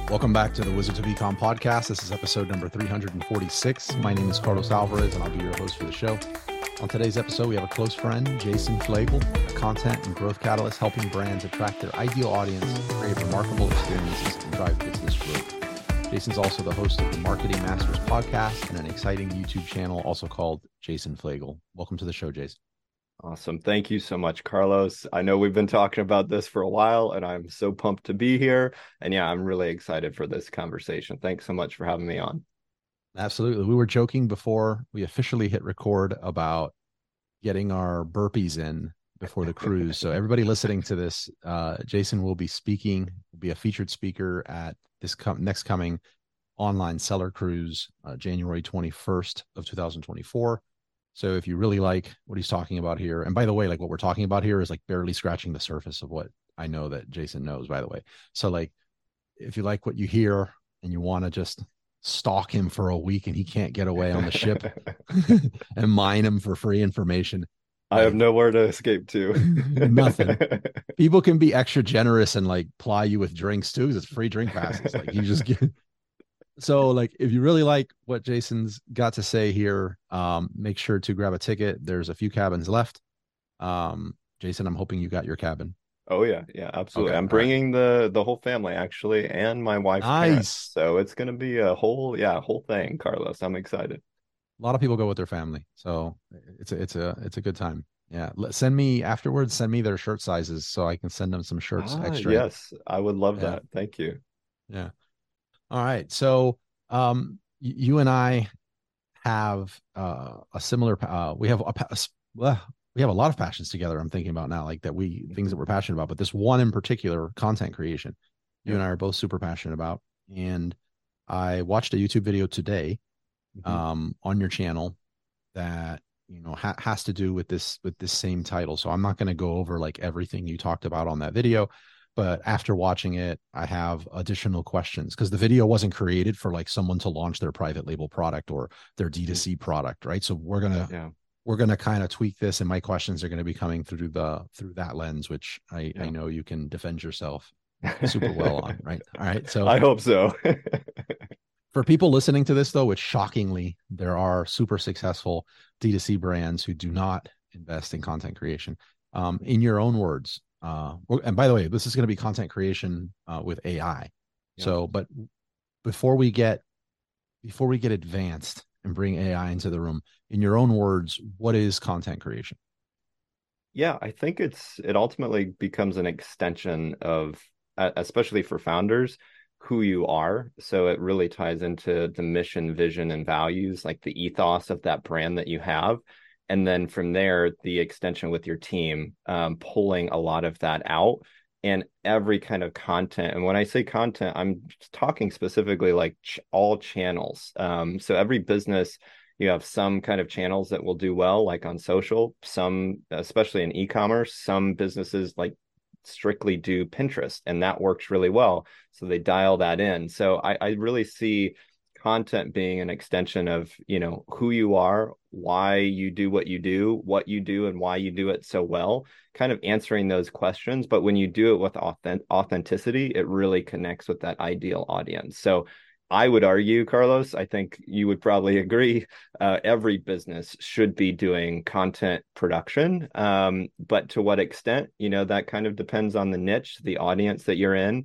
Welcome back to the Wizards of Ecom podcast. This is episode number 346. My name is Carlos Alvarez, and I'll be your host for the show. On today's episode, we have a close friend, Jason Flegel, a content and growth catalyst helping brands attract their ideal audience, create remarkable experiences, and drive business growth. Jason's also the host of the Marketing Masters podcast and an exciting YouTube channel also called Jason Flegel. Welcome to the show, Jason. Awesome. Thank you so much, Carlos. I know we've been talking about this for a while, and I'm so pumped to be here. And yeah, I'm really excited for this conversation. Thanks so much for having me on. Absolutely. We were joking before we officially hit record about getting our burpees in before the cruise. So everybody listening to this, Jason will be speaking, will be a featured speaker at this next coming online seller cruise, January 21st of 2024. So if you really like what he's talking about here, and by the way, like what we're talking about here is like barely scratching the surface of what I know that Jason knows, by the way. So like, if you like what you hear and you want to just stalk him for a week and he can't get away on the ship and mine him for free information, I have nowhere to escape to. Nothing. People can be extra generous and like ply you with drinks too, because it's free drink passes. Like you just get. So like, if you really like what Jason's got to say here, make sure to grab a ticket. There's a few cabins left. Jason, I'm hoping you got your cabin. Oh yeah, absolutely. Okay, I'm bringing the whole family actually, and my wife's parents. So it's gonna be a whole thing, Carlos. I'm excited. A lot of people go with their family, so it's a good time. Yeah, send me afterwards. Send me their shirt sizes so I can send them some shirts extra. Yes, I would love that. Thank you. Yeah. All right. So, you and I have a similar. We have a lot of passions together. I'm thinking about now, like things that we're passionate about. But this one in particular, content creation, you and I are both super passionate about. And I watched a YouTube video today, on your channel that has to do with this same title. So I'm not going to go over like everything you talked about on that video. But after watching it, I have additional questions because the video wasn't created for like someone to launch their private label product or their D2C product, right? So we're gonna kind of tweak this, and my questions are going to be coming through that lens, which I know you can defend yourself super well on, right? All right, so I hope so. For people listening to this, though, which shockingly there are super successful D2C brands who do not invest in content creation. In your own words. And by the way, this is going to be content creation with AI. Yeah. So, but before we get advanced and bring AI into the room, in your own words, what is content creation? Yeah, I think it ultimately becomes an extension of, especially for founders, who you are. So it really ties into the mission, vision, and values, like the ethos of that brand that you have. And then from there, the extension with your team, pulling a lot of that out and every kind of content. And when I say content, I'm talking specifically like all channels. So every business, you have some kind of channels that will do well, like on social, some, especially in e-commerce, some businesses like strictly do Pinterest, and that works really well. So they dial that in. So I really see content being an extension of, who you are, why you do, and why you do it so well, kind of answering those questions. But when you do it with authenticity, it really connects with that ideal audience. So I would argue, Carlos, I think you would probably agree, every business should be doing content production. But to what extent, that kind of depends on the niche, the audience that you're in.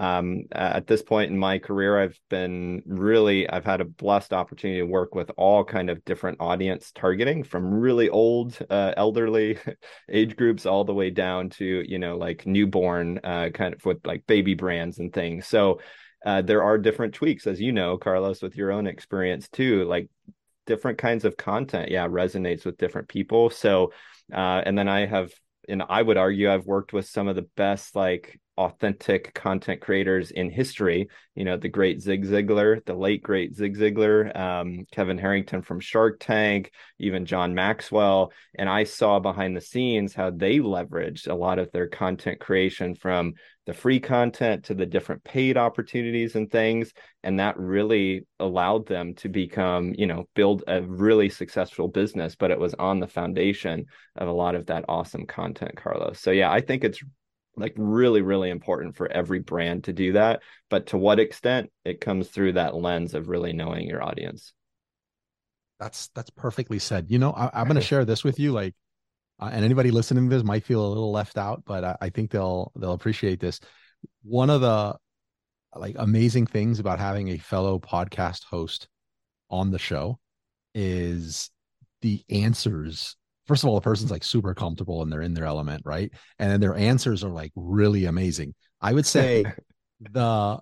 At this point in my career, I've had a blessed opportunity to work with all kind of different audience targeting, from really old, elderly age groups all the way down to, like newborn, kind of with like baby brands and things. So there are different tweaks, as you know, Carlos, with your own experience too, like different kinds of content, resonates with different people. So, and then I would argue I've worked with some of the best, like, authentic content creators in history, the great Zig Ziglar, the late great Zig Ziglar, Kevin Harrington from Shark Tank, even John Maxwell. And I saw behind the scenes how they leveraged a lot of their content creation, from the free content to the different paid opportunities and things. And that really allowed them to become, build a really successful business, but it was on the foundation of a lot of that awesome content, Carlos. So yeah, I think it's like really, really important for every brand to do that. But to what extent, it comes through that lens of really knowing your audience. That's perfectly said. You know, I'm going to share this with you, like, and anybody listening to this might feel a little left out, but I think they'll appreciate this. One of the like amazing things about having a fellow podcast host on the show is the answers. First of all, the person's like super comfortable and they're in their element, right? And then their answers are like really amazing. I would say the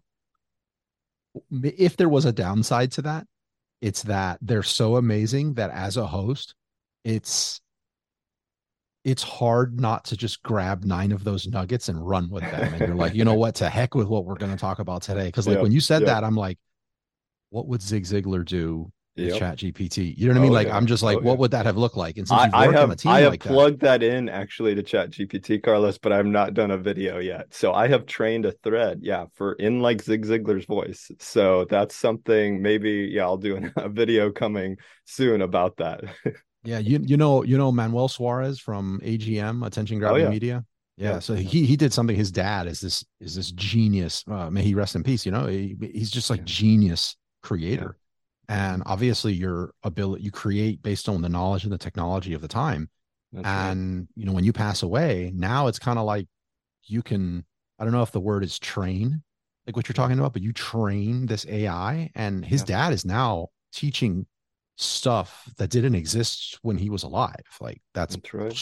if there was a downside to that, it's that they're so amazing that as a host, it's it's hard not to just grab 9 of those nuggets and run with them. And you're like, you know what, to heck with what we're going to talk about today. Cause like Yep. when you said Yep. that, I'm like, what would Zig Ziglar do with Yep. Chat GPT? You know what I mean? Oh Like, yeah. I'm just like, Oh yeah. what would that have looked like? And since I, you've I worked on a have I team have like that, plugged that in actually to Chat GPT, Carlos, but I've not done a video yet. So I have trained a thread, yeah, for in like Zig Ziglar's voice. So that's something maybe, yeah, I'll do a video coming soon about that. yeah, you know Manuel Suarez from AGM, Attention Oh Grabbing yeah. Media. Yeah, Yeah. so he did something. His dad is this genius. May he rest in peace. You know, he's just like Yeah. genius Yeah. creator. And obviously, your ability you create based on the knowledge and the technology of the time. That's right. And you know, when you pass away, now it's kind of like you can. I don't know if the word is train, like what you're Yeah. talking about, but you train this AI, and his Yeah. dad is now teaching stuff that didn't exist when he was alive. Like that's That's right.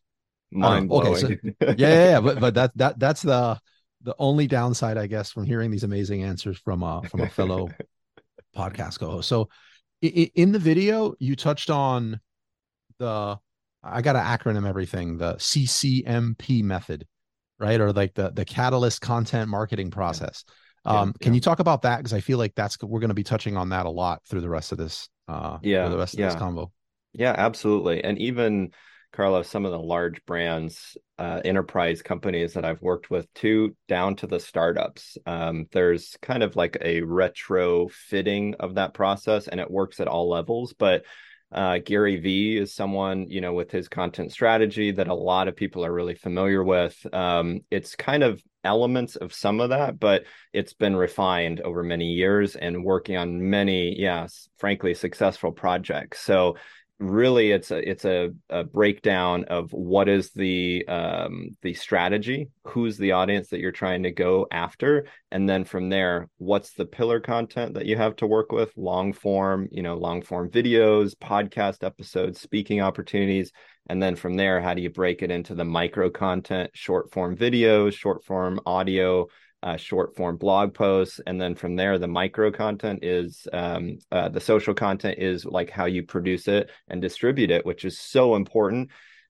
I don't Mind know. Okay, so blowing. yeah, but that's the only downside, I guess, from hearing these amazing answers from a fellow podcast co-host. So in the video, you touched on the I got to acronym everything, the CCMP method, right? Or like the Catalyst content marketing Yeah. process. Yeah. Can Yeah. you talk about that? Because I feel like that's we're going to be touching on that a lot through the rest of this for Yeah. the rest of this Yeah. convo. Yeah, absolutely. And even Carlos, some of the large brands, enterprise companies that I've worked with too, down to the startups. There's kind of like a retrofitting of that process, and it works at all levels. But Gary Vee is someone, you know, with his content strategy that a lot of people are really familiar with. It's kind of elements of some of that, but it's been refined over many years and working on many, yes, frankly, successful projects. So really it's a breakdown of what is the strategy, who's the audience that you're trying to go after, and then from there, what's the pillar content that you have to work with, long form, you know, long form videos, podcast episodes, speaking opportunities, and then from there, how do you break it into the micro content, short form videos, short form audio, short form blog posts, and then from there the micro content is the social content is like how you produce it and distribute it, which is so important.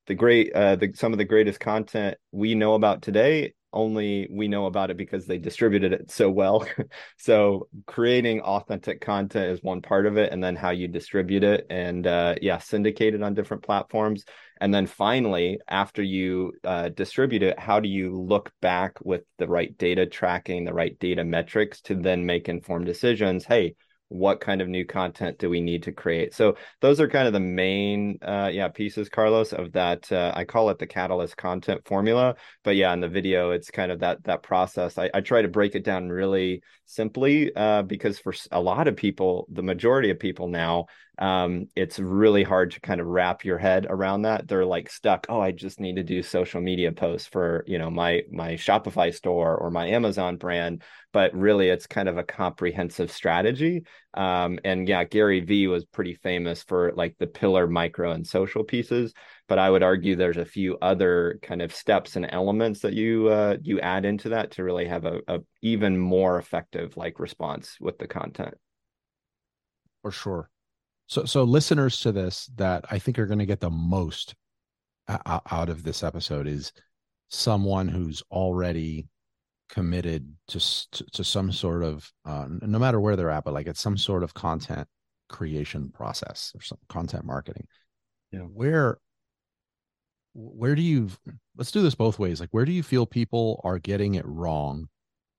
Some of the greatest content we know about today, only we know about it because they distributed it so well. So creating authentic content is one part of it, and then how you distribute it and yeah, syndicate it on different platforms. And then finally, after you distribute it, how do you look back with the right data tracking, the right data metrics to then make informed decisions? Hey, what kind of new content do we need to create? So those are kind of the main yeah, pieces, Carlos, of that. I call it the Catalyst content formula. But yeah, in the video, it's kind of that process. I try to break it down really simply because for a lot of people, the majority of people now, it's really hard to kind of wrap your head around that. They're like stuck. Oh, I just need to do social media posts for, you know, my Shopify store or my Amazon brand. But really, it's kind of a comprehensive strategy. And yeah, Gary Vee was pretty famous for like the pillar, micro, and social pieces. But I would argue there's a few other kind of steps and elements that you add into that to really have a even more effective like response with the content. For sure. So listeners to this that I think are going to get the most out of this episode is someone who's already committed to some sort of no matter where they're at, but like it's some sort of content creation process or some content marketing. Yeah. Where do you let's do this both ways. Like where do you feel people are getting it wrong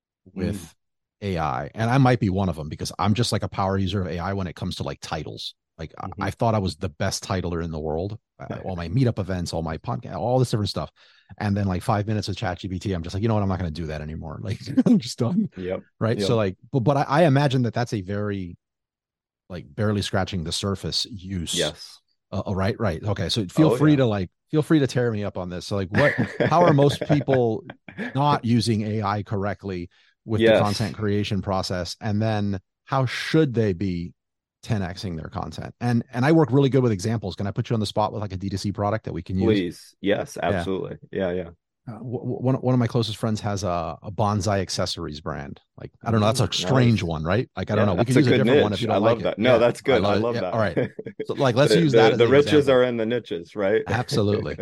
with AI? And I might be one of them because I'm just like a power user of AI when it comes to like titles. Like Hmm. I thought I was the best titler in the world, all my meetup events, all my podcast, all this different stuff. And then like 5 minutes with ChatGPT, I'm just like, you know what? I'm not going to do that anymore. Like I'm just done. Yep. Right. So Yep. like, but I imagine that that's a very like barely scratching the surface use. Yes. Right. Right. Okay. So Oh yeah. feel free to tear me up on this. So like how are most people not using AI correctly with the Yes. content creation process? And then how should they be 10xing their content? And I work really good with examples. Can I put you on the spot with like a D2C product that we can use? Please. Yes, Yeah. absolutely. Yeah, yeah. One of my closest friends has a bonsai accessories brand. Like, I don't know, that's a strange Nice. one, right? Like, I don't Yeah, know. We that's could a use a good different one if niche. you I don't like love it. that. No, Yeah, that's I good. I love it. love Yeah. All right. that. So like, let's The use that as the the riches example. are in the niches, right? Absolutely.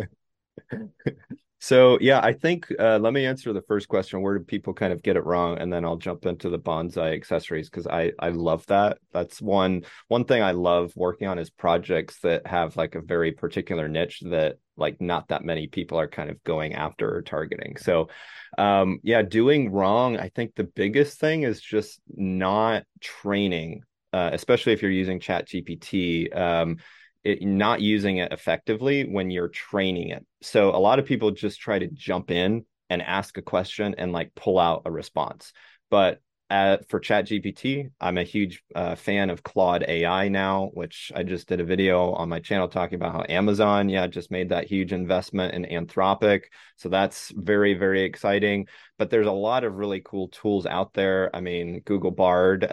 So yeah, I think let me answer the first question. Where do people kind of get it wrong? And then I'll jump into the bonsai accessories because I love that. That's one thing I love working on is projects that have like a very particular niche that like not that many people are kind of going after or targeting. So yeah, doing wrong, I think the biggest thing is just not training, especially if you're using Chat GPT. Not using it effectively when you're training it. So a lot of people just try to jump in and ask a question and like pull out a response. But for ChatGPT, I'm a huge fan of Claude AI now, which I just did a video on my channel talking about how Amazon, yeah, just made that huge investment in Anthropic. So that's very, very exciting. But there's a lot of really cool tools out there. I mean, Google Bard,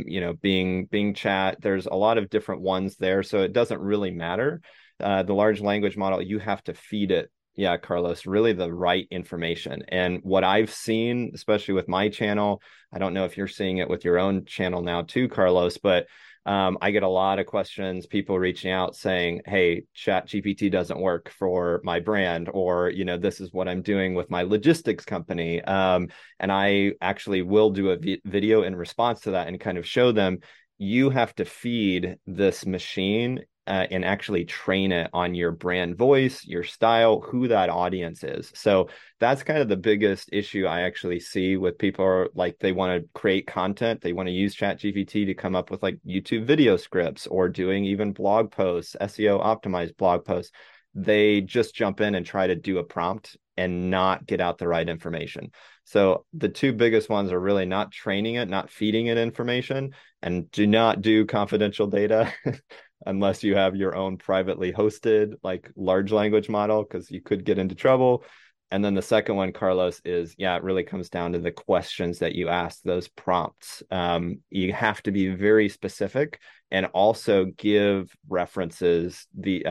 Bing Chat. There's a lot of different ones there, so it doesn't really matter. The large language model, you have to feed it, yeah, Carlos, really the right information. And what I've seen, especially with my channel, I don't know if you're seeing it with your own channel now too, Carlos, but I get a lot of questions, people reaching out saying, hey, Chat GPT doesn't work for my brand, or, this is what I'm doing with my logistics company. And I actually will do a video in response to that and kind of show them you have to feed this machine and actually train it on your brand voice, your style, who that audience is. So that's kind of the biggest issue I actually see with people are like they want to create content, they want to use ChatGPT to come up with like YouTube video scripts or doing even blog posts, SEO optimized blog posts. They just jump in and try to do a prompt and not get out the right information. So the two biggest ones are really not training it, not feeding it information, and do not do confidential data unless you have your own privately hosted like large language model, because you could get into trouble. And then the second one, Carlos, is yeah, it really comes down to the questions that you ask, those prompts. You have to be very specific and also give references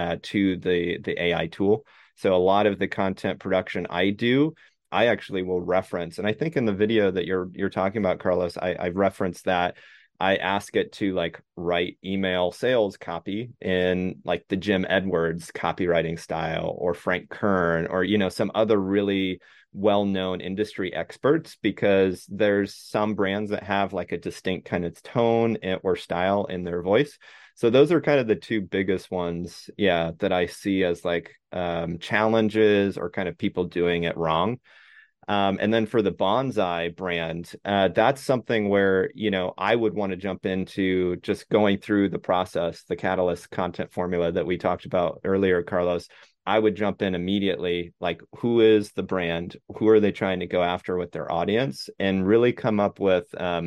to the AI tool. So a lot of the content production I do, I actually will reference, and I think in the video that you're talking about, Carlos, I referenced that I ask it to like write email sales copy in like the Jim Edwards copywriting style or Frank Kern or, some other really well-known industry experts, because there's some brands that have like a distinct kind of tone or style in their voice. So those are kind of the two biggest ones, yeah, that I see as like challenges or kind of people doing it wrong. And then for the bonsai brand, that's something where, I would want to jump into just going through the process, the Catalyst content formula that we talked about earlier, Carlos. I would jump in immediately, like, who is the brand? Who are they trying to go after with their audience? And really come up with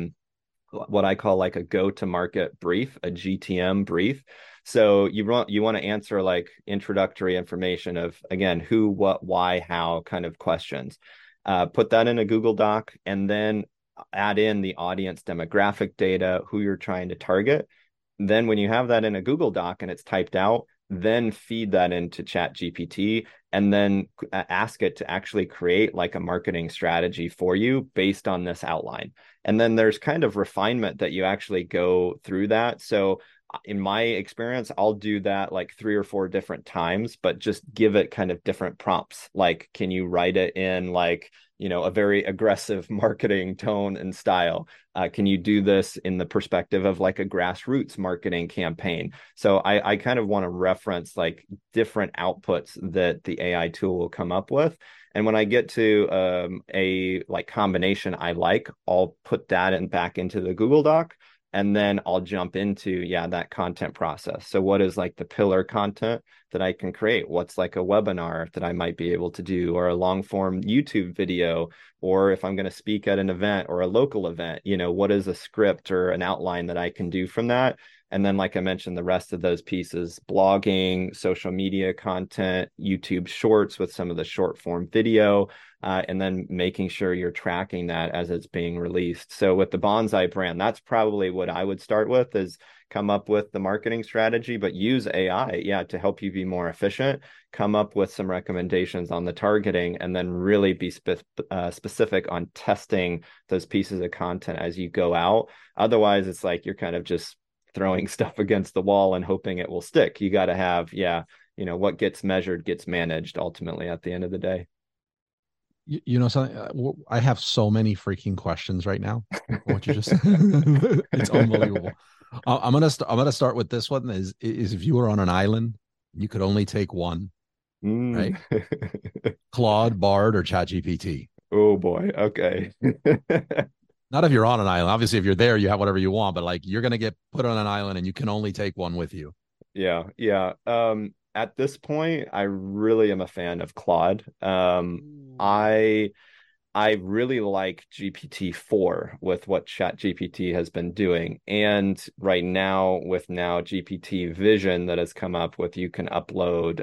what I call like a go-to-market brief, a GTM brief. So you want to answer like introductory information of, again, who, what, why, how kind of questions. Put that in a Google Doc and then add in the audience demographic data, who you're trying to target. Then when you have that in a Google Doc and it's typed out, then feed that into Chat GPT and then ask it to actually create like a marketing strategy for you based on this outline. And then there's kind of refinement that you actually go through that. So in my experience, I'll do that like 3 or 4 different times, but just give it kind of different prompts. Like, can you write it in like, a very aggressive marketing tone and style? Can you do this in the perspective of like a grassroots marketing campaign? So I kind of want to reference like different outputs that the AI tool will come up with. And when I get to a like combination I like, I'll put that back into the Google Doc. and then I'll jump into, yeah, that content process. So what is like the pillar content that I can create? What's like a webinar that I might be able to do, or a long form YouTube video, or if I'm going to speak at an event or a local event, what is a script or an outline that I can do from that? And then, like I mentioned, the rest of those pieces, blogging, social media content, YouTube shorts with some of the short form video, and then making sure you're tracking that as it's being released. So with the Bonsai brand, that's probably what I would start with, is come up with the marketing strategy, but use AI, yeah, to help you be more efficient, come up with some recommendations on the targeting, and then really be specific on testing those pieces of content as you go out. Otherwise, it's like you're kind of just throwing stuff against the wall and hoping it will stick. You got to have, yeah, what gets measured gets managed ultimately at the end of the day. Something, I have so many freaking questions right now. What you just it's unbelievable. I'm gonna start with this one. Is if you were on an island, you could only take one, right? Claude, Bard, or ChatGPT. Oh boy. Okay. Not if you're on an island. Obviously, if you're there, you have whatever you want. But like, you're gonna get put on an island, and you can only take one with you. Yeah, yeah. At this point, I really am a fan of Claude. I really like GPT-4 with what ChatGPT has been doing. And right now, with now GPT Vision that has come up with, you can upload,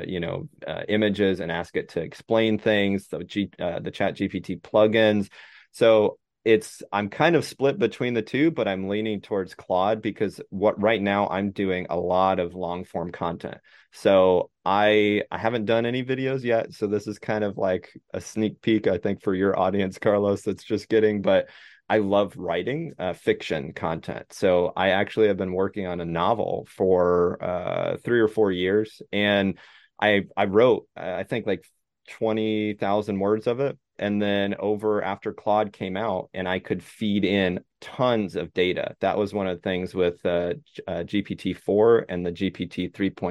images and ask it to explain things. So the ChatGPT plugins. So I'm kind of split between the two, but I'm leaning towards Claude because right now I'm doing a lot of long form content. So I haven't done any videos yet. So this is kind of like a sneak peek, I think, for your audience, Carlos, that's just getting, but I love writing fiction content. So I actually have been working on a novel for 3 or 4 years. And I wrote, I think, like 20,000 words of it. And then after Claude came out and I could feed in tons of data. That was one of the things with GPT-4 and the GPT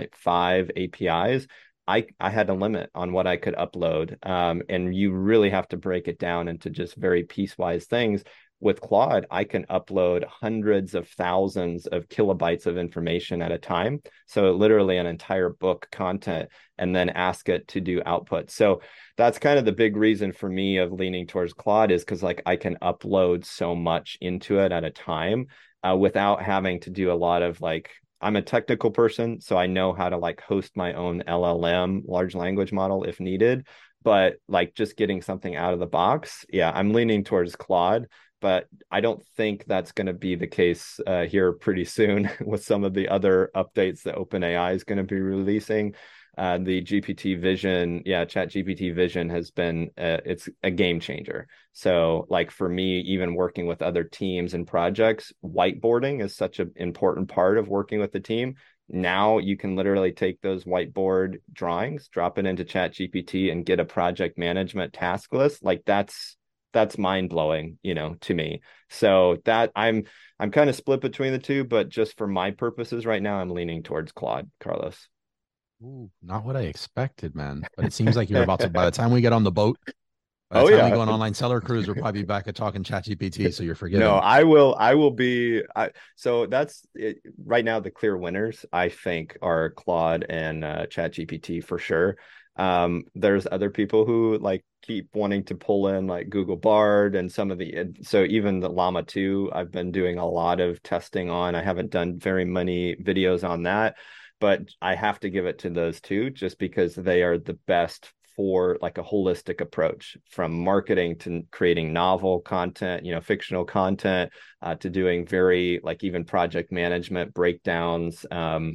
3.5 APIs. I had a limit on what I could upload. And you really have to break it down into just very piecewise things. With Claude, I can upload hundreds of thousands of kilobytes of information at a time. So literally an entire book content, and then ask it to do output. So that's kind of the big reason for me of leaning towards Claude, is because like I can upload so much into it at a time without having to do a lot of like, I'm a technical person, so I know how to like host my own LLM, large language model, if needed. But like just getting something out of the box, yeah, I'm leaning towards Claude. But I don't think that's going to be the case here pretty soon with some of the other updates that OpenAI is going to be releasing. The GPT Vision, yeah, Chat GPT Vision has been, it's a game changer. So like for me, even working with other teams and projects, whiteboarding is such an important part of working with the team. Now you can literally take those whiteboard drawings, drop it into Chat GPT, and get a project management task list. Like that's mind blowing, to me. So that I'm kind of split between the two, but just for my purposes right now, I'm leaning towards Claude, Carlos. Ooh, not what I expected, man. But it seems like you're about to, by the time we get on the boat, by Oh the time we yeah. go on online seller cruise, we'll probably be back at talking ChatGPT. So you're No, forgiven. I will be. So that's it. Right now, the clear winners, I think, are Claude and ChatGPT for sure. There's other people who like keep wanting to pull in like Google Bard and some of so even the Llama 2, I've been doing a lot of testing on. I haven't done very many videos on that, but I have to give it to those two just because they are the best for like a holistic approach, from marketing to creating novel content, fictional content, to doing very like even project management breakdowns.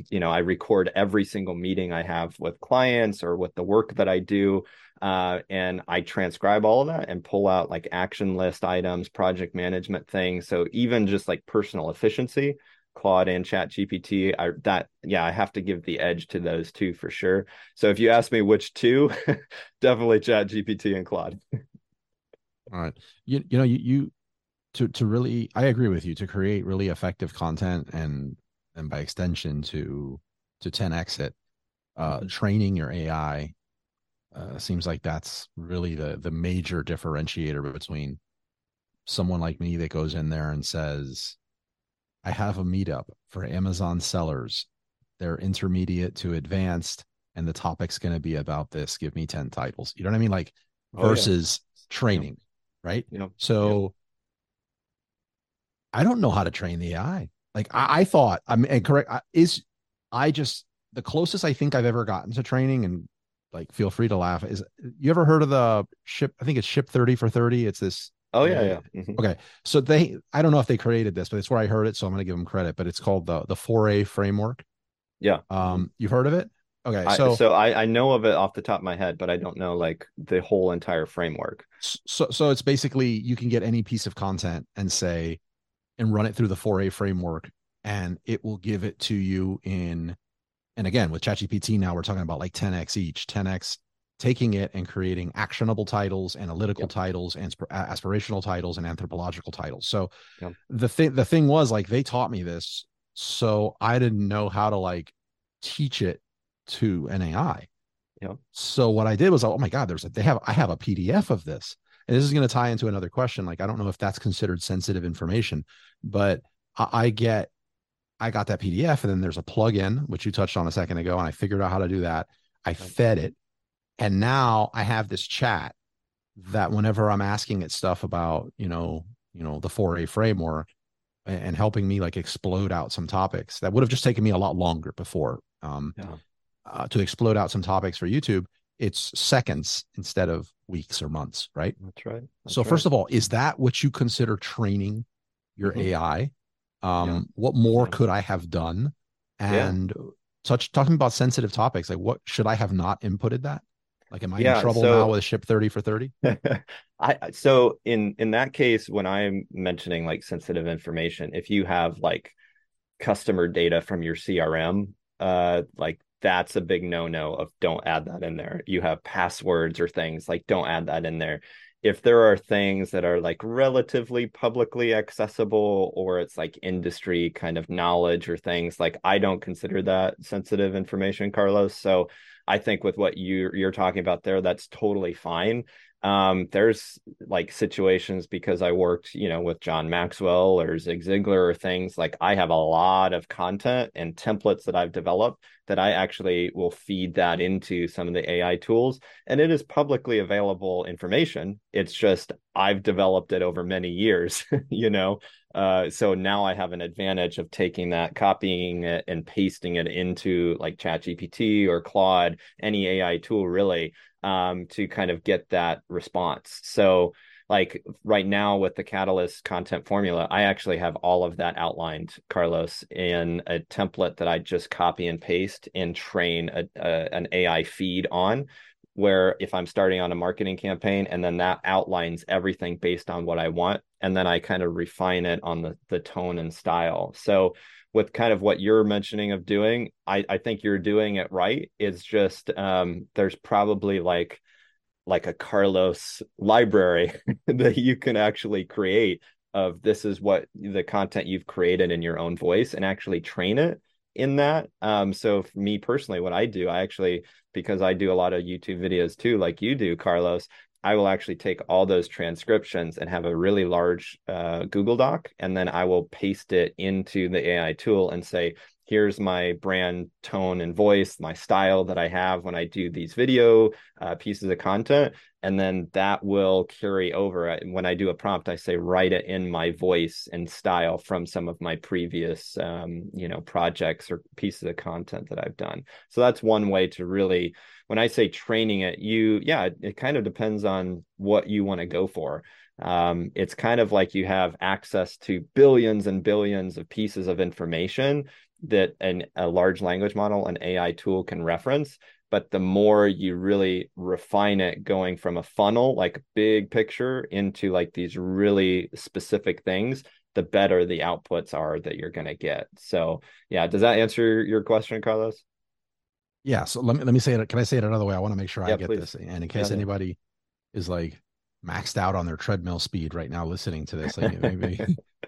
I record every single meeting I have with clients or with the work that I do. And I transcribe all of that and pull out like action list items, project management things. So even just like personal efficiency, Claude and Chat GPT, I have to give the edge to those two for sure. So if you ask me which two, definitely Chat GPT and Claude. All right. You to really, I agree with you, to create really effective content and by extension to 10x it, training your AI seems like that's really the major differentiator between someone like me that goes in there and says, I have a meetup for Amazon sellers. They're intermediate to advanced, and the topic's going to be about this. Give me 10 titles. You know what I mean? Like Oh yeah. versus Yep. training, right? Yep. Yep. So I don't know how to train the AI. Like I thought, I'm and correct is I just the closest I think I've ever gotten to training, and like feel free to laugh, is you ever heard of the ship? I think it's Ship 30 for 30. It's this. Oh yeah. Uh, Yeah. okay, so I don't know if they created this, but it's where I heard it, so I'm going to give them credit. But it's called the 4A framework. Yeah. You've heard of it? Okay, I so I know of it off the top of my head, but I don't know like the whole entire framework. so it's basically you can get any piece of content and say and run it through the 4A framework, and it will give it to you in. And again, with ChatGPT now, we're talking about like 10x each, 10x taking it and creating actionable titles, analytical Yep. titles, and aspirational titles, and anthropological titles. So Yep. the thing was like they taught me this, so I didn't know how to like teach it to an AI. Yep. So what I did was, oh my God, I have a PDF of this. And this is going to tie into another question. Like, I don't know if that's considered sensitive information, but I get I got that PDF, and then there's a plugin, which you touched on a second ago, and I figured out how to do that. I Yep. fed it, and now I have this chat that whenever I'm asking it stuff about, the 4A framework and helping me like explode out some topics that would have just taken me a lot longer before Yeah. to explode out some topics for YouTube, it's seconds instead of weeks or months, right? That's right. So That's right. first of all, is that what you consider training your Mhm. AI? Yeah. What more Yeah. could I have done? Yeah. And talking about sensitive topics, like what should I have not inputted that? Like, am I in Yeah. trouble now So with Ship 30 for 30? so in that case, when I'm mentioning like sensitive information, if you have like customer data from your CRM, like that's a big no-no of don't add that in there. You have passwords or things like don't add that in there. If there are things that are like relatively publicly accessible or it's like industry kind of knowledge or things like I don't consider that sensitive information, Carlos. So I think with what you're talking about there, that's totally fine. There's like situations because I worked, with John Maxwell or Zig Ziglar or things like I have a lot of content and templates that I've developed that I actually will feed that into some of the AI tools. And it is publicly available information. It's just I've developed it over many years, So now I have an advantage of taking that, copying it, and pasting it into like ChatGPT or Claude, any AI tool really, to kind of get that response. So like right now with the Catalyst content formula, I actually have all of that outlined, Carlos, in a template that I just copy and paste and train an AI feed on. Where if I'm starting on a marketing campaign and then that outlines everything based on what I want, and then I kind of refine it on the tone and style. So with kind of what you're mentioning of doing, I think you're doing it right. It's just there's probably like a Carlos library that you can actually create of this is what the content you've created in your own voice and actually train it in that. So for me personally, what I do, I actually, because I do a lot of YouTube videos too, like you do, Carlos, I will actually take all those transcriptions and have a really large Google Doc, and then I will paste it into the AI tool and say, here's my brand tone and voice, my style that I have when I do these video pieces of content. And then that will carry over. When I do a prompt, I say, write it in my voice and style from some of my previous, projects or pieces of content that I've done. So that's one way to really, when I say training it, it kind of depends on what you want to go for. It's kind of like you have access to billions and billions of pieces of information that a large language model, an AI tool can reference. But the more you really refine it, going from a funnel, like a big picture, into like these really specific things, the better the outputs are that you're going to get. So, yeah, does that answer your question, Carlos? Yeah. So let me say it. Can I say it another way? I want to make sure I Yeah, get please. this. And in Yeah, case anybody is like maxed out on their treadmill speed right now listening to this, like maybe,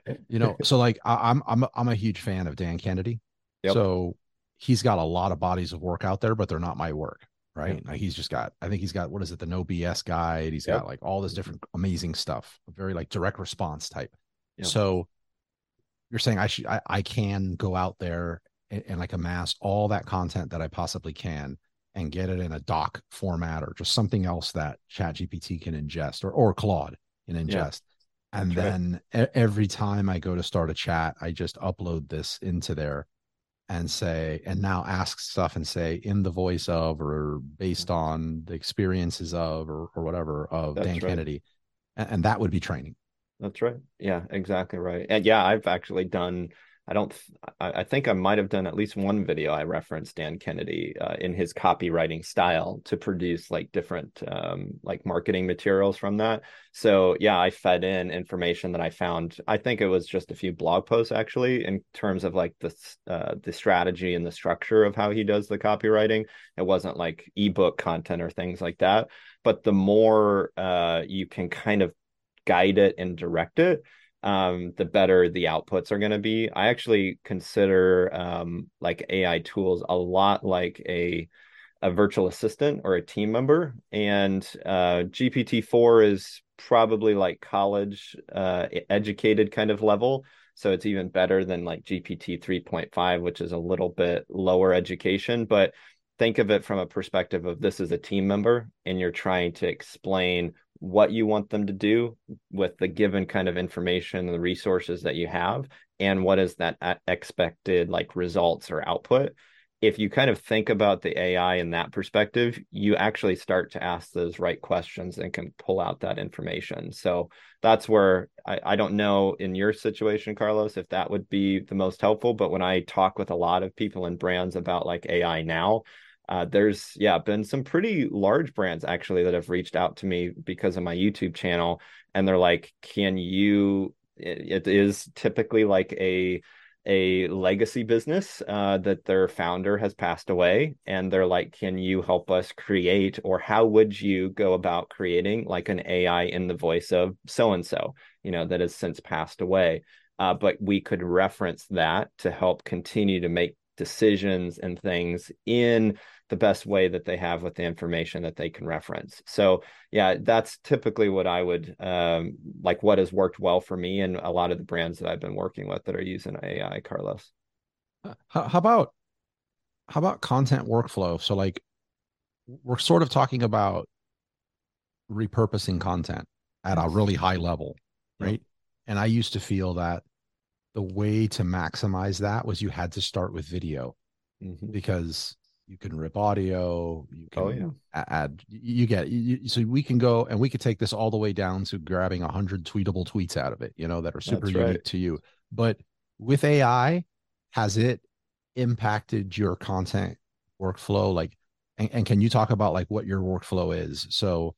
so like I'm a huge fan of Dan Kennedy. Yep. So he's got a lot of bodies of work out there, but they're not my work. Yep. Right. Like I think he's got, what is it? The No BS guide. He's Yep. got like all this different amazing stuff, very like direct response type. Yep. So you're saying I can go out there and like amass all that content that I possibly can and get it in a doc format or just something else that ChatGPT can ingest or Claude can Yeah, ingest. And that's right. then every time I go to start a chat, I just upload this into there and say, and now ask stuff and say in the voice of, or based on the experiences of, or whatever of Dan That's right. Kennedy. And that would be training. That's right. Yeah, exactly right. And yeah, I've actually done, I don't, I think I might have done at least one video I referenced Dan Kennedy in his copywriting style to produce like different like marketing materials from that. So yeah, I fed in information that I found. I think it was just a few blog posts actually in terms of like the strategy and the structure of how he does the copywriting. It wasn't like ebook content or things like that. But the more you can kind of guide it and direct it, the better the outputs are going to be. I actually consider like AI tools a lot like a virtual assistant or a team member, and GPT-4 is probably like college educated kind of level. So it's even better than like GPT 3.5, which is a little bit lower education. But think of it from a perspective of this is a team member and you're trying to explain what you want them to do with the given kind of information and the resources that you have, and what is that expected like results or output. If you kind of think about the AI in that perspective, you actually start to ask those right questions and can pull out that information. So that's where I don't know in your situation, Carlos, if that would be the most helpful. But when I talk with a lot of people in brands about like AI now, there's been some pretty large brands actually that have reached out to me because of my YouTube channel, and they're like, "Can you?" It is typically like a legacy business that their founder has passed away, and they're like, "Can you help us create, or how would you go about creating like an AI in the voice of so and so, that has since passed away?" But we could reference that to help continue to make decisions and things in the best way that they have with the information that they can reference. So yeah, that's typically what I would like what has worked well for me and a lot of the brands that I've been working with that are using AI, Carlos. How about content workflow? So like we're sort of talking about repurposing content at a Yes. really high level, Yep. right? And I used to feel that the way to maximize that was you had to start with video Mm-hmm. because you can rip audio, you Oh yeah. can add, you get, so we can go and we could take this all the way down to grabbing 100 tweetable tweets out of it, that are super That's right. unique to you. But with AI, has it impacted your content workflow? Like, and can you talk about like what your workflow is? So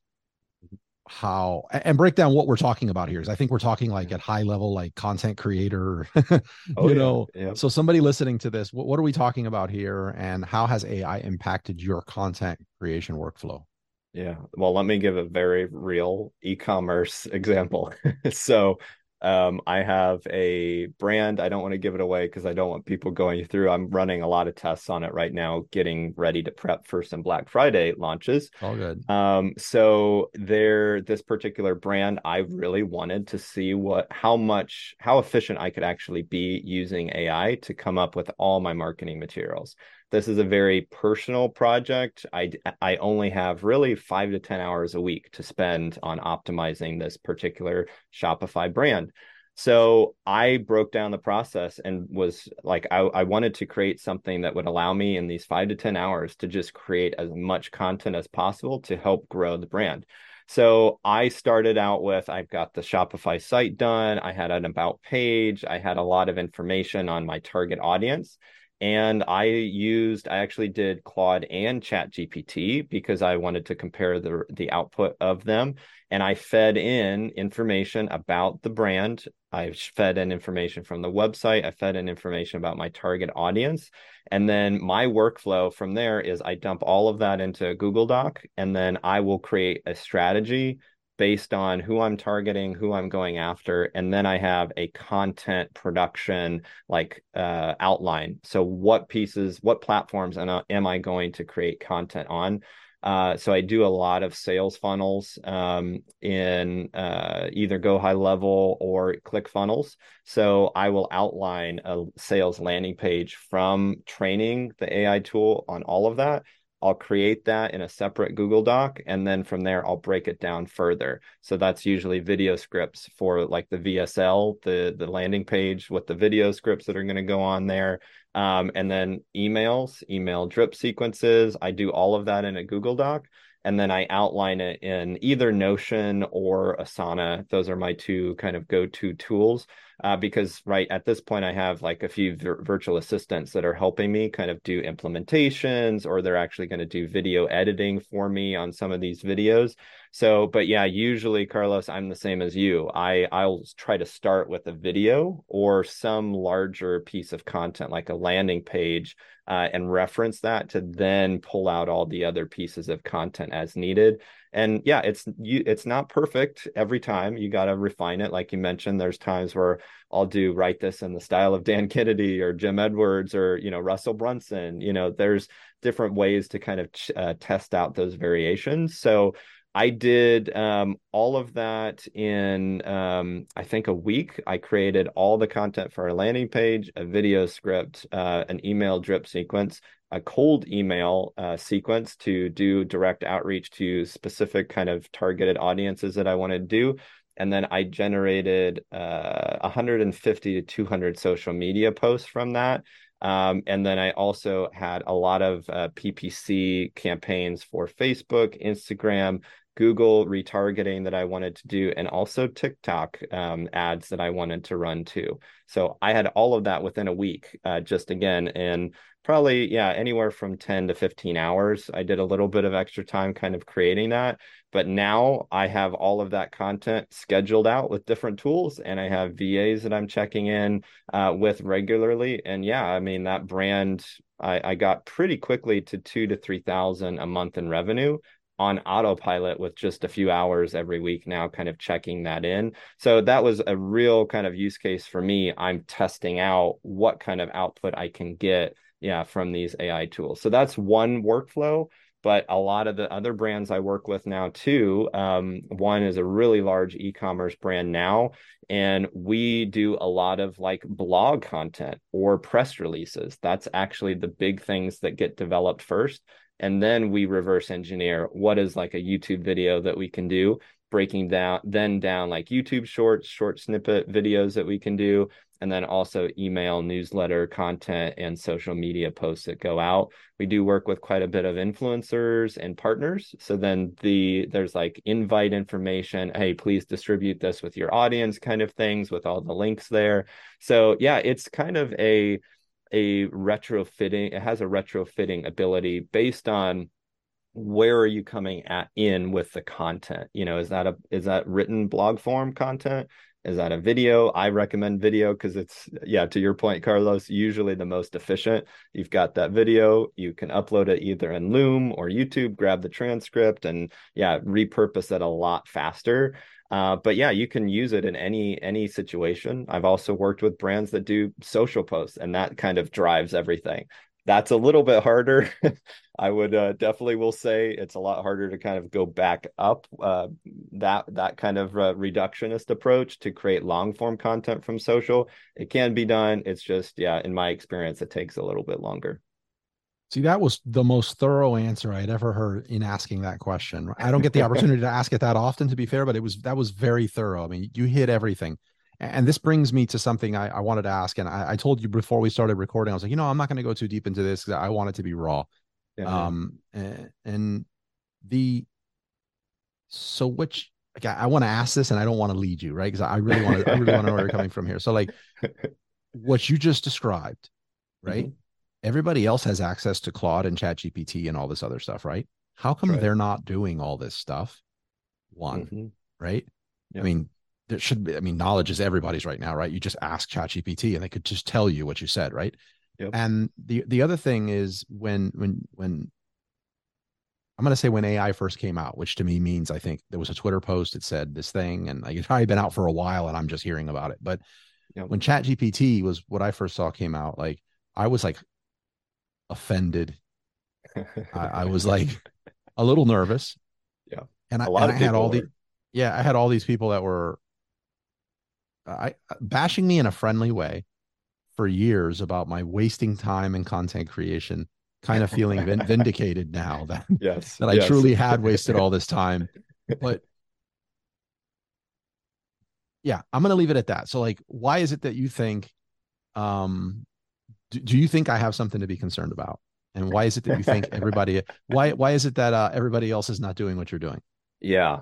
how and break down what we're talking about here is I think we're talking like Yeah. at high level like content creator Oh yeah. Yeah. so somebody listening to this, what are we talking about here and how has AI impacted your content creation workflow? Yeah. Well, let me give a very real e-commerce example. So, I have a brand. I don't want to give it away because I don't want people going through. I'm running a lot of tests on it right now, getting ready to prep for some Black Friday launches. All good. So this particular brand, I really wanted to see how efficient I could actually be using AI to come up with all my marketing materials. This is a very personal project. I only have really 5 to 10 hours a week to spend on optimizing this particular Shopify brand. So I broke down the process and was like, I wanted to create something that would allow me in these 5 to 10 hours to just create as much content as possible to help grow the brand. So I started out with, I've got the Shopify site done. I had an about page. I had a lot of information on my target audience. And I actually did Claude and ChatGPT because I wanted to compare the output of them. And I fed in information about the brand. I fed in information from the website. I fed in information about my target audience. And then my workflow from there is I dump all of that into a Google Doc, and then I will create a strategy based on who I'm targeting, who I'm going after, and then I have a content production like outline. So what platforms am I going to create content on? So I do a lot of sales funnels in either Go High Level or ClickFunnels. So I will outline a sales landing page from training the AI tool on all of that. I'll create that in a separate Google Doc, and then from there I'll break it down further. So that's usually video scripts for like the VSL, the landing page with the video scripts that are going to go on there. And then emails, email drip sequences. I do all of that in a Google Doc, and then I outline it in either Notion or Asana. Those are my two kind of go-to tools. Because right at this point, I have like a few virtual assistants that are helping me kind of do implementations, or they're actually going to do video editing for me on some of these videos. So, but yeah, usually, Carlos, I'm the same as you. I'll try to start with a video or some larger piece of content, like a landing page, and reference that to then pull out all the other pieces of content as needed. And yeah, it's not perfect every time. You got to refine it. Like you mentioned, there's times where I'll write this in the style of Dan Kennedy or Jim Edwards or, Russell Brunson. There's different ways to kind of test out those variations. So I did all of that in, I think, a week. I created all the content for a landing page, a video script, an email drip sequence, a cold email sequence to do direct outreach to specific kind of targeted audiences that I wanted to do. And then I generated 150 to 200 social media posts from that. And then I also had a lot of PPC campaigns for Facebook, Instagram, Google retargeting that I wanted to do, and also TikTok ads that I wanted to run too. So I had all of that within a week, just again, and probably, yeah, anywhere from 10 to 15 hours. I did a little bit of extra time kind of creating that. But now I have all of that content scheduled out with different tools, and I have VAs that I'm checking in with regularly. And yeah, I mean, that brand, I got pretty quickly to 2,000 to 3,000 a month in revenue on autopilot with just a few hours every week now, kind of checking that in. So that was a real kind of use case for me. I'm testing out what kind of output I can get, yeah, from these AI tools. So that's one workflow. But a lot of the other brands I work with now too, one is a really large e-commerce brand now, and we do a lot of like blog content or press releases. That's actually the big things that get developed first. And then we reverse engineer what is like a YouTube video that we can do, breaking down like YouTube shorts, short snippet videos that we can do, and then also email, newsletter content, and social media posts that go out. We do work with quite a bit of influencers and partners. So then there's like invite information. Hey, please distribute this with your audience kind of things with all the links there. So yeah, it's kind of a retrofitting. It has a retrofitting ability based on where are you coming in with the content. Is that written blog form content? Is that a video? I recommend video because it's, yeah, to your point, Carlos, usually the most efficient. You've got that video, you can upload it either in Loom or YouTube, grab the transcript, and yeah, repurpose it a lot faster. But yeah, you can use it in any situation. I've also worked with brands that do social posts, and that kind of drives everything. That's a little bit harder. I would definitely will say it's a lot harder to kind of go back up that kind of reductionist approach to create long form content from social. It can be done. It's just, yeah, in my experience, it takes a little bit longer. See, that was the most thorough answer I'd ever heard in asking that question. I don't get the opportunity to ask it that often, to be fair, but that was very thorough. I mean, you hit everything. And this brings me to something I wanted to ask. And I told you before we started recording, I was like, I'm not going to go too deep into this because I want it to be raw. Yeah. So which, like, I want to ask this and I don't want to lead you, right? Because I really want to know where you're coming from here. So like what you just described, right? Mm-hmm. Everybody else has access to Claude and ChatGPT and all this other stuff, right? How come they're not doing all this stuff? Right? Yeah. I mean, there should be, knowledge is everybody's right now, right? You just ask ChatGPT and they could just tell you what you said, right? Yep. And the other thing is when I'm going to say when AI first came out, which to me means I think there was a Twitter post that said this thing, and like it's probably been out for a while and I'm just hearing about it. But when ChatGPT was what I first saw came out, like I was like offended. I was like, a little nervous. Yeah. And A I lot and I of had people all the are. yeah, I had all these people that were bashing me in a friendly way for years about my wasting time in content creation, kind of feeling vindicated now that Yes, that I yes. truly had wasted all this time. But yeah, I'm gonna leave it at that. So like, why is it that you think um do you think I have something to be concerned about? And why is it that you think why is it that everybody else is not doing what you're doing? Yeah.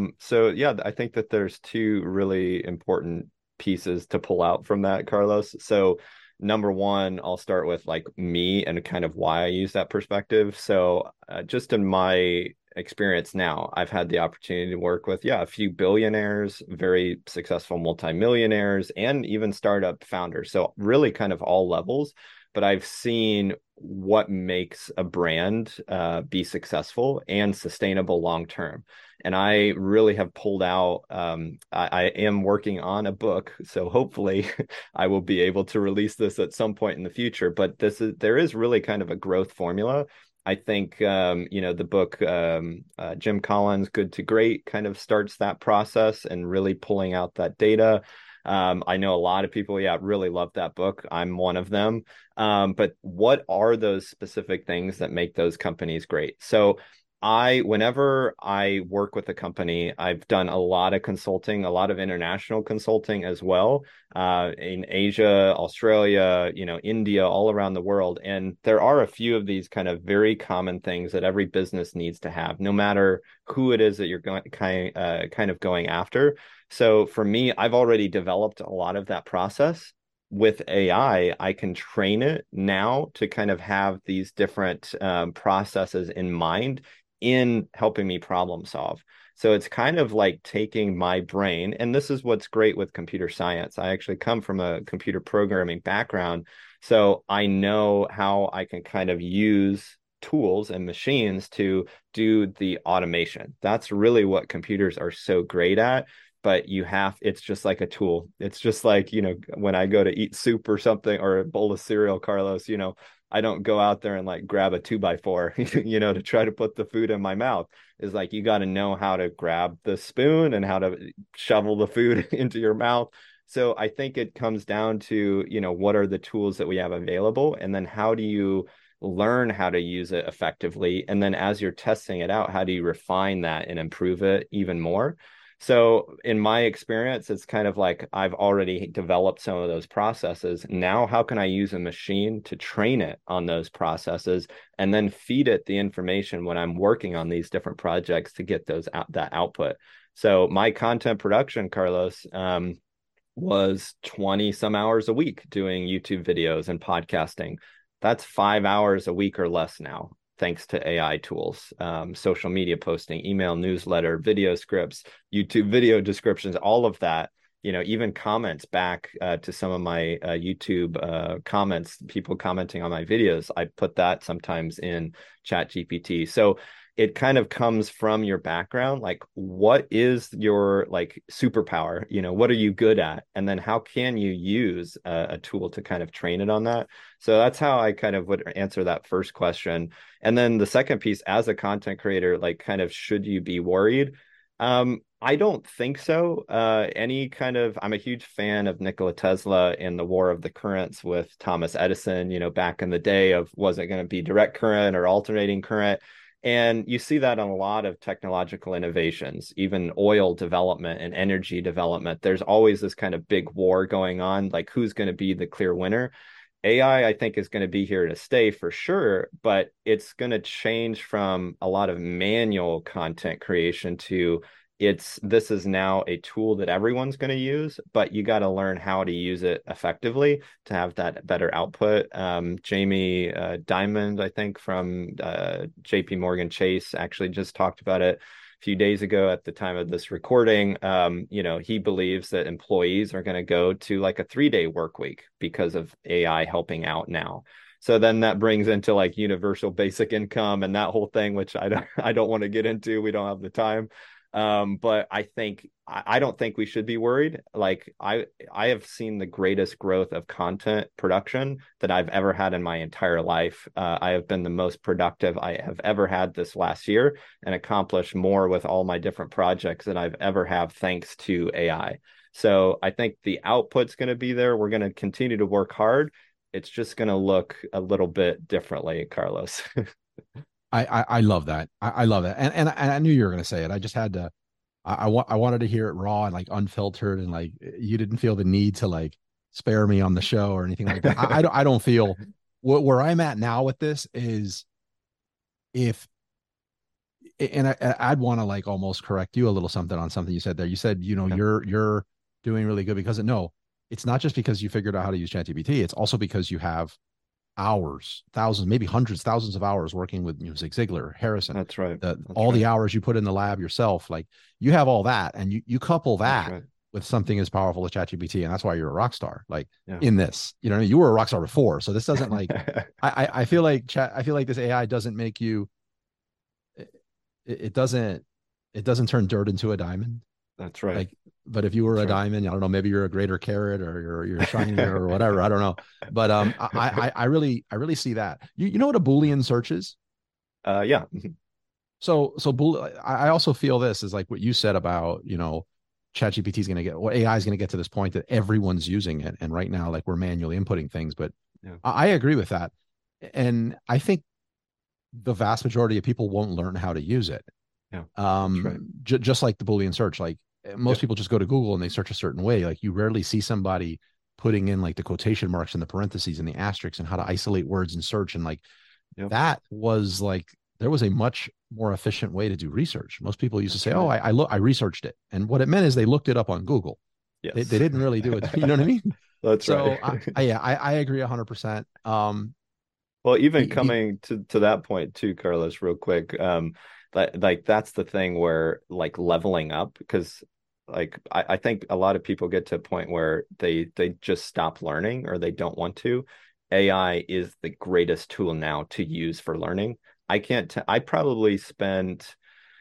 So yeah, I think that there's two really important pieces to pull out from that, Carlos. So number one, I'll start with like me and kind of why I use that perspective. So just in my experience now, I've had the opportunity to work with, yeah, a few billionaires, very successful multimillionaires, and even startup founders. So really kind of all levels. But I've seen what makes a brand be successful and sustainable long term. And I really have pulled out. I am working on a book, so hopefully, I will be able to release this at some point in the future. But there is really kind of a growth formula. I think the book Jim Collins, Good to Great, kind of starts that process and really pulling out that data. I know a lot of people, yeah, really love that book. I'm one of them. But what are those specific things that make those companies great? So whenever I work with a company, I've done a lot of consulting, a lot of international consulting as well, in Asia, Australia, India, all around the world. And there are a few of these kind of very common things that every business needs to have, no matter who it is that you're kind of going after. So for me, I've already developed a lot of that process. With AI, I can train it now to kind of have these different processes in mind in helping me problem solve. So it's kind of like taking my brain, and this is what's great with computer science. I actually come from a computer programming background, so I know how I can kind of use tools and machines to do the automation. That's really what computers are so great at. But it's just like a tool. It's just like, when I go to eat soup or something or a bowl of cereal, Carlos, I don't go out there and like grab a 2x4, to try to put the food in my mouth. Is like you got to know how to grab the spoon and how to shovel the food into your mouth. So I think it comes down to, what are the tools that we have available? And then how do you learn how to use it effectively? And then as you're testing it out, how do you refine that and improve it even more? So in my experience, it's kind of like I've already developed some of those processes. Now, how can I use a machine to train it on those processes and then feed it the information when I'm working on these different projects to get that output? So my content production, Carlos, was 20 some hours a week doing YouTube videos and podcasting. That's 5 hours a week or less now, thanks to AI tools, social media posting, email, newsletter, video scripts, YouTube video descriptions, all of that. Even comments back to some of my YouTube comments, people commenting on my videos. I put that sometimes in Chat GPT. So it kind of comes from your background, like what is your like superpower, what are you good at, and then how can you use a tool to kind of train it on that. So that's how I kind of would answer that first question. And then the second piece, as a content creator, like kind of should you be worried? I don't think so. I'm a huge fan of Nikola Tesla and the War of the Currents with Thomas Edison, back in the day of was it going to be direct current or alternating current? And you see that on a lot of technological innovations, even oil development and energy development. There's always this kind of big war going on, like who's going to be the clear winner. AI, I think, is going to be here to stay for sure, but it's going to change from a lot of manual content creation to this is now a tool that everyone's going to use, but you got to learn how to use it effectively to have that better output. Jamie Dimon, I think, from JP Morgan Chase, actually just talked about it a few days ago at the time of this recording. He believes that employees are going to go to like a 3-day work week because of AI helping out now. So then that brings into like universal basic income and that whole thing, which I don't want to get into. We don't have the time. But I don't think we should be worried. Like I have seen the greatest growth of content production that I've ever had in my entire life. I have been the most productive I have ever had this last year, and accomplished more with all my different projects than I've ever have thanks to AI. So I think the output's going to be there. We're going to continue to work hard. It's just going to look a little bit differently, Carlos. I love that. I love that. And I knew you were going to say it. I just had to, I wanted to hear it raw and like unfiltered, and like you didn't feel the need to like spare me on the show or anything like that. I don't feel where I'm at now with this is if, and I'd want to like almost correct you a little something on something you said there. You said, you know, Yeah. you're doing really good because no, it's not just because you figured out how to use ChatGPT. It's also because you have hours, thousands, maybe hundreds, thousands of hours working with Zig Ziglar, Harrison, That's right. That's all right. the hours you put in the lab yourself. Like you have all that, and you couple That's that right. with something as powerful as ChatGPT, and that's why you're a rock star. Like Yeah. in this, you know, you were a rock star before, so this doesn't like. I feel like I feel like this AI doesn't make you. It doesn't turn dirt into a diamond. That's right. Like, but if you were That's a right. diamond, I don't know, maybe you're a greater carat or you're shinier or whatever. I don't know. But I really see that. You know what a Boolean search is? Yeah. I also feel this is like what you said about, you know, ChatGPT is going to get, what AI is going to get to this point that everyone's using it. And right now, like we're manually inputting things, but Yeah. I agree with that. And I think the vast majority of people won't learn how to use it. Yeah. That's right. Just like the Boolean search, like most Yep. people just go to Google and they search a certain way. Like you rarely see somebody putting in like the quotation marks and the parentheses and the asterisks and how to isolate words in search. And like Yep. that was like, there was a much more efficient way to do research. Most people used to That's say, "Oh, right. I researched it," and what it meant is they looked it up on Google. They Yes. didn't really do it. You know what I mean? That's right. So yeah, I agree 100%. Well, even The coming to that point too, Carlos, real quick, like that's the thing where like leveling up, because like I think a lot of people get to a point where they just stop learning or they don't want to. AI is the greatest tool now to use for learning. I probably spent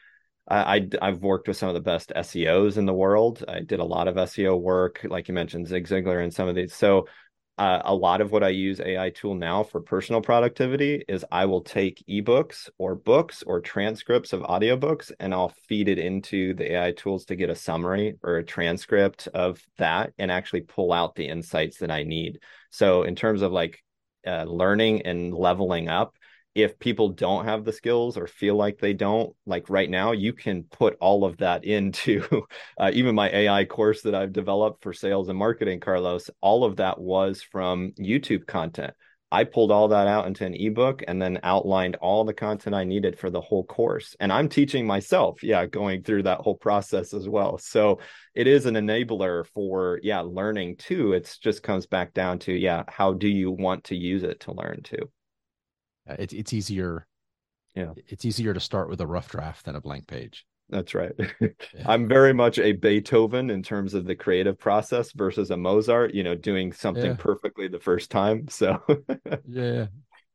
I've worked with some of the best SEOs in the world. I did a lot of SEO work, like you mentioned, Zig Ziglar and some of these. So a lot of what I use AI tool now for personal productivity is I will take ebooks or books or transcripts of audiobooks and I'll feed it into the AI tools to get a summary or a transcript of that and actually pull out the insights that I need. So in terms of like learning and leveling up, if people don't have the skills or feel like they don't, like right now, you can put all of that into even my AI course that I've developed for sales and marketing, Carlos. All of that was from YouTube content. I pulled all that out into an ebook and then outlined all the content I needed for the whole course. And I'm teaching myself, going through that whole process as well. So it is an enabler for, learning too. It's just comes back down to, how do you want to use it to learn too? it's easier. Yeah. It's easier to start with a rough draft than a blank page. That's right. Yeah. I'm very much a Beethoven in terms of the creative process versus a Mozart, doing something Yeah. perfectly the first time. So, Yeah.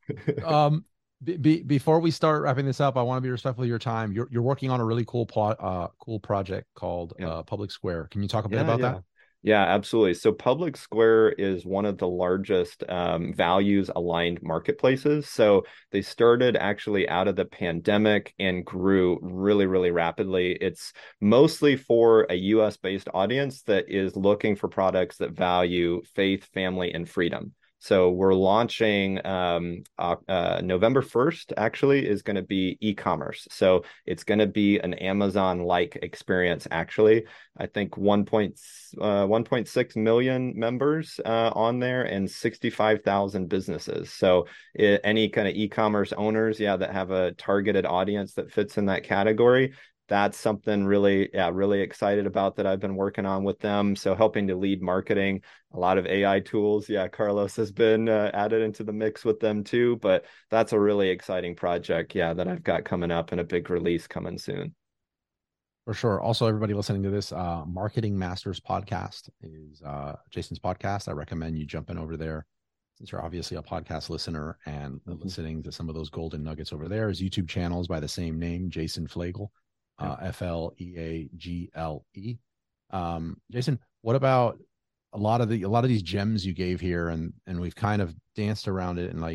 Before we start wrapping this up, I want to be respectful of your time. You're working on a really cool project called yeah. Public Square. Can you talk a bit Yeah, about yeah. that? Yeah, absolutely. So Public Square is one of the largest values aligned marketplaces. So they started actually out of the pandemic and grew really, really rapidly. It's mostly for a US based audience that is looking for products that value faith, family, and freedom. So we're launching November 1st, actually, is going to be e-commerce. So it's going to be an Amazon-like experience, actually. I think 1.6 million members on there and 65,000 businesses. So any kind of e-commerce owners, that have a targeted audience that fits in that category, that's something really, really excited about that I've been working on with them. So helping to lead marketing, a lot of AI tools. Yeah, Carlos has been added into the mix with them too. But that's a really exciting project, that I've got coming up and a big release coming soon. For sure. Also, everybody listening to this, Marketing Masters podcast is Jason's podcast. I recommend you jumping over there since you're obviously a podcast listener and listening to some of those golden nuggets over there. His YouTube channel is by the same name, Jason Flagle. Fleagle. Jason, what about a lot of these gems you gave here, and we've kind of danced around it, and like,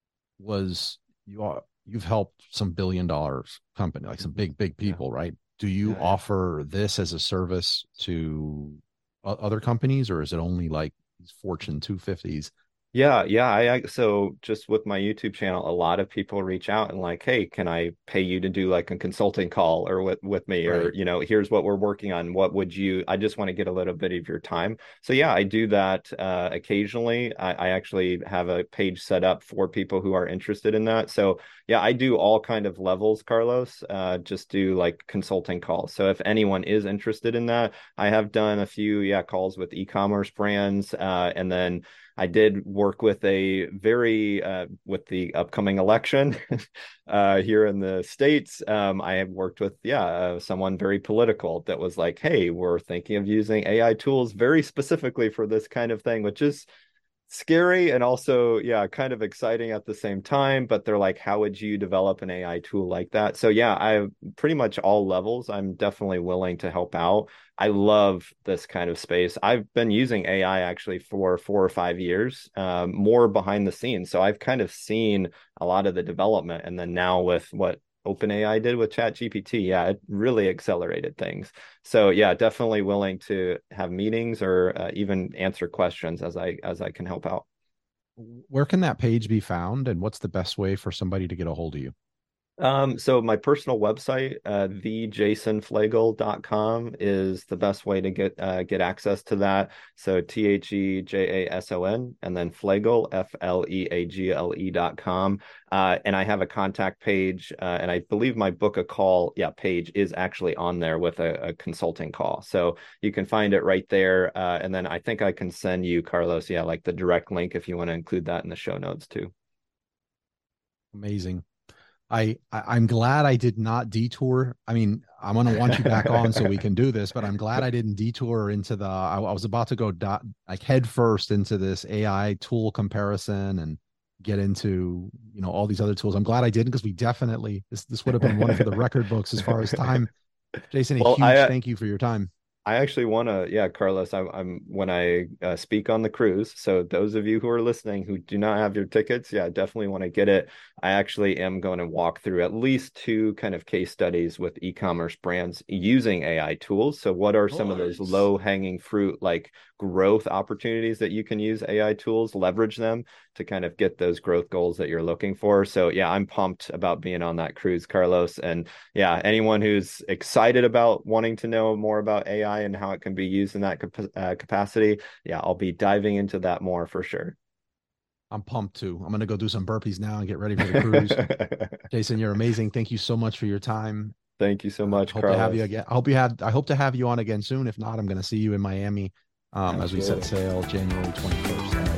you've helped some $1 billion company, like some big people, right? Do you offer this as a service to other companies, or is it only like these Fortune 250s? Yeah. So just with my YouTube channel, a lot of people reach out and like, hey, can I pay you to do like a consulting call or with me? Or, Right. here's what we're working on. What would you, I just want to get a little bit of your time. So yeah, I do that occasionally. I actually have a page set up for people who are interested in that. So yeah, I do all kind of levels, Carlos, just do like consulting calls. So if anyone is interested in that, I have done a few, calls with e-commerce brands. And then I did work with with the upcoming election here in the States. I have worked with, someone very political that was like, hey, we're thinking of using AI tools very specifically for this kind of thing, which is scary and also kind of exciting at the same time. But they're like, how would you develop an AI tool like that? So yeah, I pretty much all levels, I'm definitely willing to help out. I love this kind of space. I've been using AI actually for 4 or 5 years, more behind the scenes, so I've kind of seen a lot of the development. And then now with what OpenAI did with ChatGPT, it really accelerated things. So yeah, definitely willing to have meetings or even answer questions as I can help out. Where can that page be found, and what's the best way for somebody to get a hold of you? So my personal website, thejasonfleagle.com, is the best way to get access to that. So TheJason and then Fleagle, FLEAGLE.com. And I have a contact page, and I believe my book a call page is actually on there with a consulting call. So you can find it right there. And then I think I can send you, Carlos, like the direct link if you want to include that in the show notes too. Amazing. I'm glad I did not detour. I mean, I'm going to want you back on so we can do this, but I'm glad I didn't detour into I was about to go like head first into this AI tool comparison and get into, all these other tools. I'm glad I didn't, because we definitely, this would have been one for the record books as far as time. Jason, a Well, huge thank you for your time. I actually want to, Carlos, I'm when I speak on the cruise. So those of you who are listening who do not have your tickets, definitely want to get it. I actually am going to walk through at least 2 kind of case studies with e-commerce brands using AI tools. So what are some of those low hanging fruit, like growth opportunities that you can use AI tools, leverage them to kind of get those growth goals that you're looking for. So I'm pumped about being on that cruise, Carlos. And anyone who's excited about wanting to know more about AI and how it can be used in that capacity, I'll be diving into that more for sure. I'm pumped too. I'm going to go do some burpees now and get ready for the cruise. Jason, you're amazing. Thank you so much for your time. Thank you so much, hope Carlos. to have you again. I hope to have you on again soon. If not, I'm going to see you in Miami as we set sail January 21st.